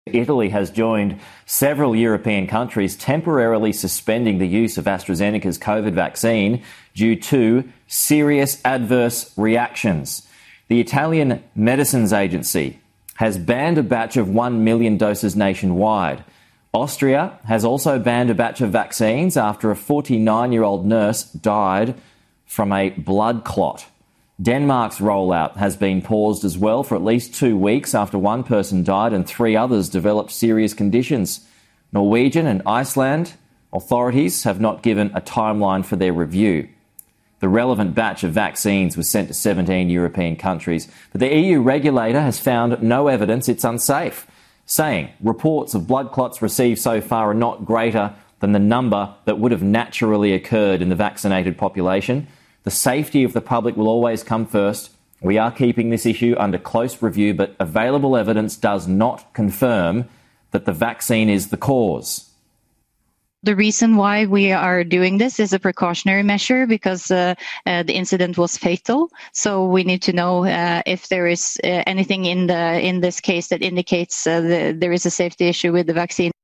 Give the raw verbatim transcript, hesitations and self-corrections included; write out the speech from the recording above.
Italy has joined several European countries temporarily suspending the use of AstraZeneca's COVID vaccine due to serious adverse reactions. The Italian Medicines Agency has banned a batch of one million doses nationwide. Austria has also banned a batch of vaccines after a forty-nine-year-old nurse died from a blood clot. Denmark's rollout has been paused as well for at least two weeks after one person died and three others developed serious conditions. Norwegian and Iceland authorities have not given a timeline for their review. The relevant batch of vaccines was sent to seventeen European countries, but the E U regulator has found no evidence it's unsafe, saying reports of blood clots received so far are not greater than the number that would have naturally occurred in the vaccinated population. The safety of the public will always come first. We are keeping this issue under close review, but available evidence does not confirm that the vaccine is the cause. The reason why we are doing this is a precautionary measure because uh, uh, the incident was fatal. So we need to know uh, if there is uh, anything in the in this case that indicates uh, the, there is a safety issue with the vaccine.